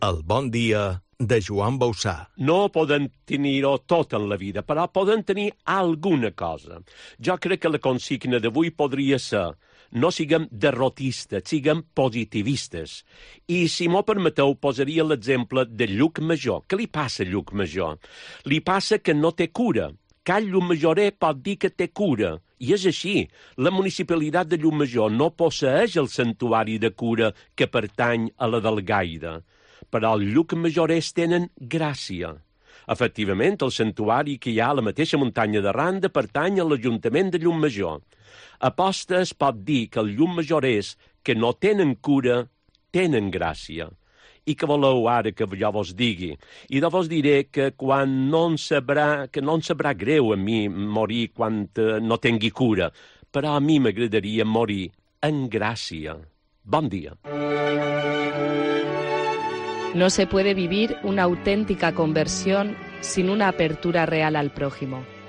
El bon dia de Joan Bausà. No poden tenir-ho tot en la vida, però poden tenir alguna cosa. Jo crec que la consigna d'avui podria ser: no siguem derrotistes, siguem positivistes. I, si m'ho permeteu, posaria l'exemple de Llucmajor. Què li passa a Llucmajor? Li passa que no té cura. Cal Llucmajorer pot dir que té cura. I és així. La municipalitat de Llucmajor no posseeix el santuari de cura que pertany a la d'Algaida. Però els llucmajorers tenen gràcia. Efectivament, el santuari que hi ha a la mateixa muntanya de Randa pertany a l'Ajuntament de Llucmajor. Aposta es pot dir que els llucmajorers que no tenen cura tenen gràcia. I què voleu ara que jo vos digui? I de vos diré que no em sabrà greu a mi morir quan no tingui cura, però a mi m'agradaria morir en gràcia. Bon dia. No se puede vivir una auténtica conversión sin una apertura real al prójimo.